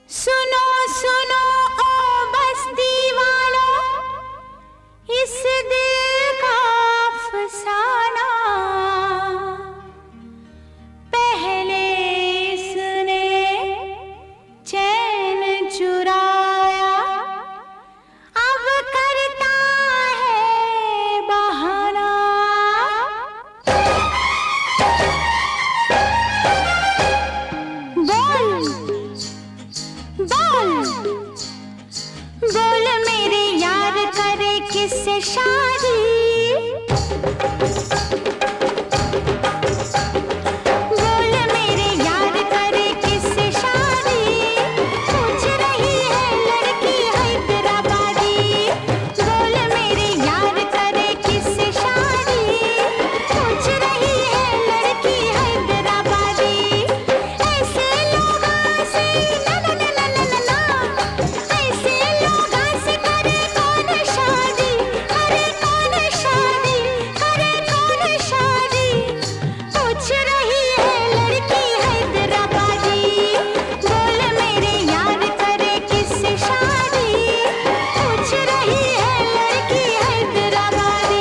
सुनो सुनो ओ बस्ती वालों, इस दिल का अफसाना। पहले इसने चैन चुराया, अब करता है बहाना। बोल मेरे यार करे किससे शादी। बोल मेरे यार करे किससे शादी। पूछ रही है लड़की हैदराबादी। बोल मेरे यार करे किससे शादी। पूछ रही है लड़की हैदराबादी। ऐसे लोगों से ना ना ना ना ना ना, ऐसे लोगों से करे कौन शादी। करे कौन शादी, करे कौन शादी। पूछ रही है लड़की हैदराबादी। बोल मेरे यार करे किससे शादी। पूछ रही है लड़की हैदराबादी।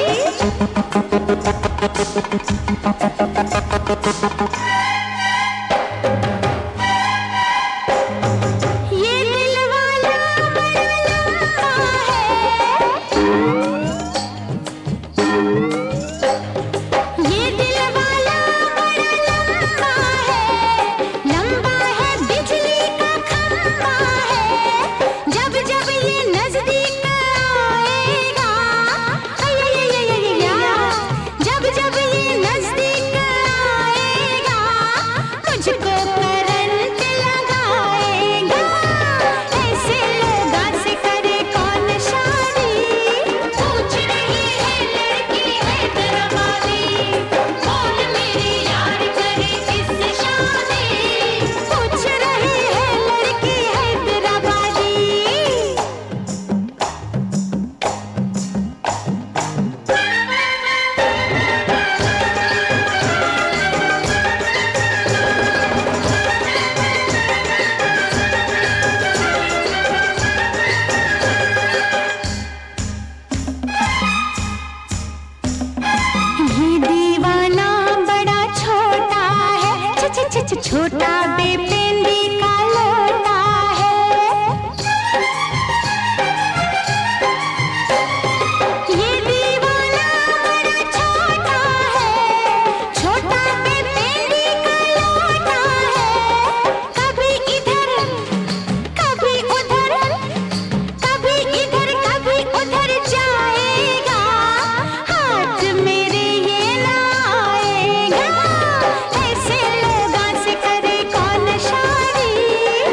ये दिल वाला बड़ा लंबा है। ये दिल वाला बड़ा लंबा है। लंबा है बिजली का खंभा है। जब जब ये नजदीक आएगा, जब जब ये नजदीक आएगा, मुझको करंट लगाएगा। ऐसे लोगों से करे कौन शादी। पूछ रही है लड़की हैदराबादी। बोल मेरे यार करे किससे शादी। पूछ रही है लड़की हैदराबादी। ये दीवाना बड़ा छोटा है। छोटा बेपेंदी का लोटा है। ये दीवाना बड़ा छोटा है। छोटा बेपेंदी का लोटा है। कभी इधर कभी उधर, कभी इधर कभी उधर जाएगा। हाथ मेरे ये ना आएगा। ऐसे लोगों से करे कौन शादी।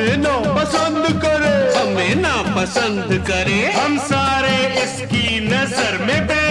हमें ना पसंद करे, हमें ना पसंद करे, हम सारे इसकी नजर में